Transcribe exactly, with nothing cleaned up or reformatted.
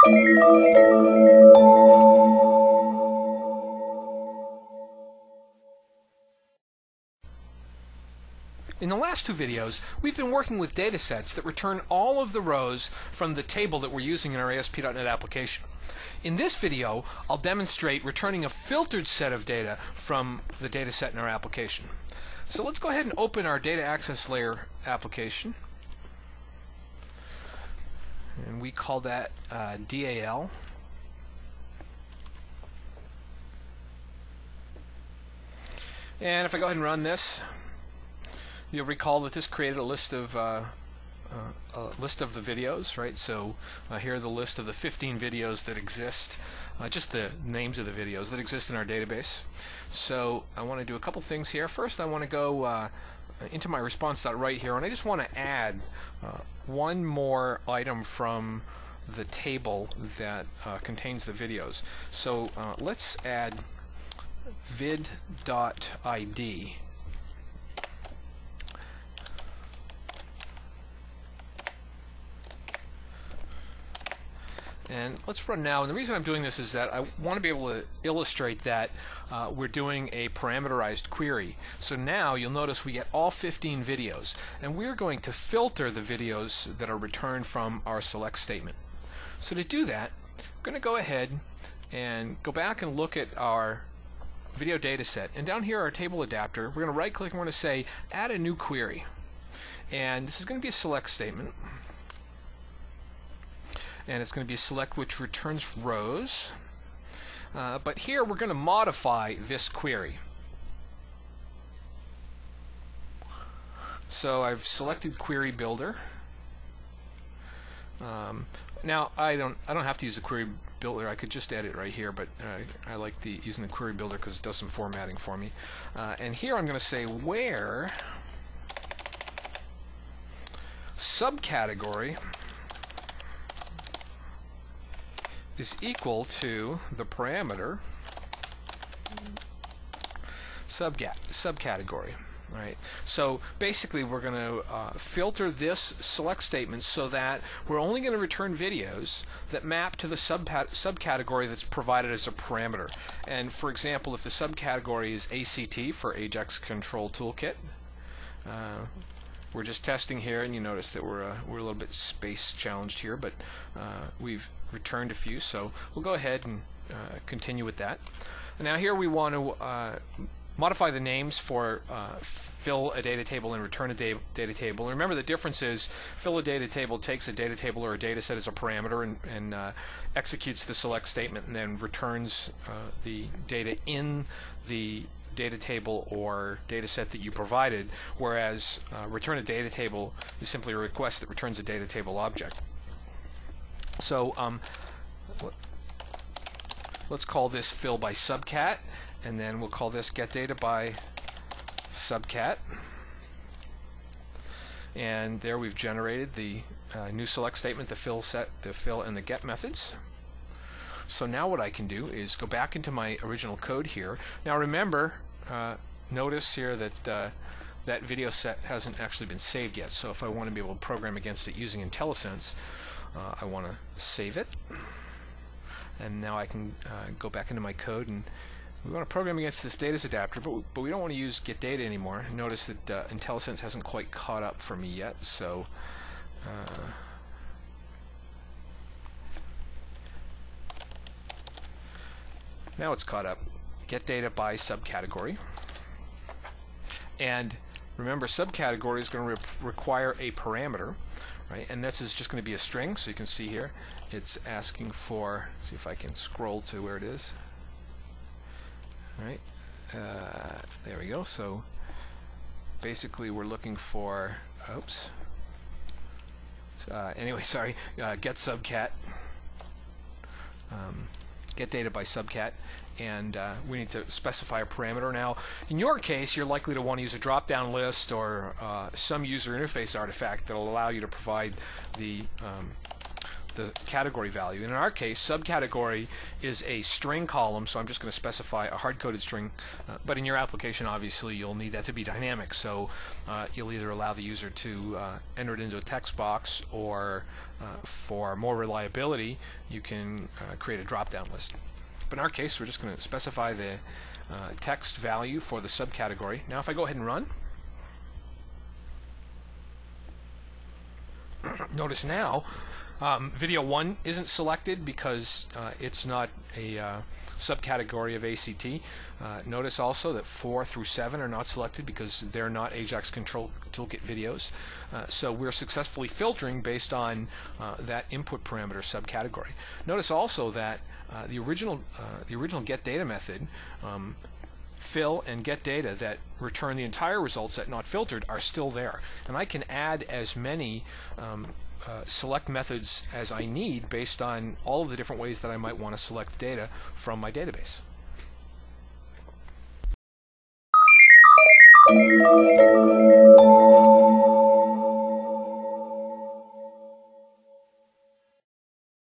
In the last two videos, we've been working with datasets that return all of the rows from the table that we're using in our A S P dot net application. In this video, I'll demonstrate returning a filtered set of data from the dataset in our application. So let's go ahead and open our data access layer application. And we call that uh, D A L. And if I go ahead and run this, you'll recall that this created a list of uh, uh, a list of the videos, right? So uh, here are the list of the fifteen videos that exist, uh, just the names of the videos that exist in our database. So I want to do a couple things here. First, I want to go uh, into my response.write here, and I just want to add uh, one more item from the table that uh, contains the videos. So uh, let's add vid.id. And let's run now. And the reason I'm doing this is that I want to be able to illustrate that uh, we're doing a parameterized query. So now you'll notice we get all fifteen videos, and we're going to filter the videos that are returned from our select statement. So to do that, I'm going to go ahead and go back and look at our video data set. And down here, our table adapter, we're going to right click and we're going to say add a new query. And this is going to be a select statement. And it's going to be a select which returns rows. Uh, but here we're going to modify this query. So I've selected Query Builder. Um, now I don't I don't have to use the Query Builder. I could just add it right here, but uh, I like the using the Query Builder because it does some formatting for me. Uh, and here I'm going to say where subcategory is equal to the parameter subcat subcategory. Right. So basically, we're going to uh, filter this select statement so that we're only going to return videos that map to the sub subcategory that's provided as a parameter. And for example, if the subcategory is A C T for Ajax Control Toolkit, uh, we're just testing here, and you notice that we're uh, we're a little bit space challenged here, but uh, we've returned a few, so we'll go ahead and uh, continue with that. Now here we want to uh, modify the names for uh, fill a data table and return a da data table. And remember, the difference is fill a data table takes a data table or a data set as a parameter and, and uh, executes the select statement and then returns uh, the data in the data table or data set that you provided, whereas uh, return a data table is simply a request that returns a data table object. So um, let's call this fill by subcat, and then we'll call this get data by subcat. And there we've generated the uh, new select statement, the fill set, the fill, and the get methods. So now what I can do is go back into my original code here. Now remember, uh, notice here that uh, that video set hasn't actually been saved yet. So if I want to be able to program against it using IntelliSense, uh, I want to save it. And now I can uh, go back into my code, and we want to program against this data adapter, but we, but we don't want to use get data anymore. Notice that uh, IntelliSense hasn't quite caught up for me yet. So uh, now it's caught up. Get data by subcategory. And remember, subcategory is going to re require a parameter, right? And this is just going to be a string. So you can see here, it's asking for. See if I can scroll to where it is. Right. Uh, there we go. So basically, we're looking for. Oops. Uh, anyway, sorry. Uh, get subcat. Um, get data by subcat. And uh, we need to specify a parameter. Now, in your case, you're likely to want to use a drop-down list or uh, some user interface artifact that will allow you to provide the um, the category value. And in our case, subcategory is a string column, so I'm just going to specify a hard-coded string. Uh, but in your application, obviously, you'll need that to be dynamic. So uh, you'll either allow the user to uh, enter it into a text box, or uh, for more reliability, you can uh, create a drop-down list. But in our case, we're just going to specify the uh, text value for the subcategory. Now, if I go ahead and run, notice now um, video one isn't selected because uh, it's not a uh, subcategory of A C T. Uh, notice also that four through seven are not selected because they're not Ajax Control Toolkit videos. Uh, so we're successfully filtering based on uh, that input parameter subcategory. Notice also that uh, the original uh, the original getData method, um, fill and getData, that return the entire results that not filtered, are still there, and I can add as many um, uh, select methods as I need based on all of the different ways that I might want to select data from my database. Thank you.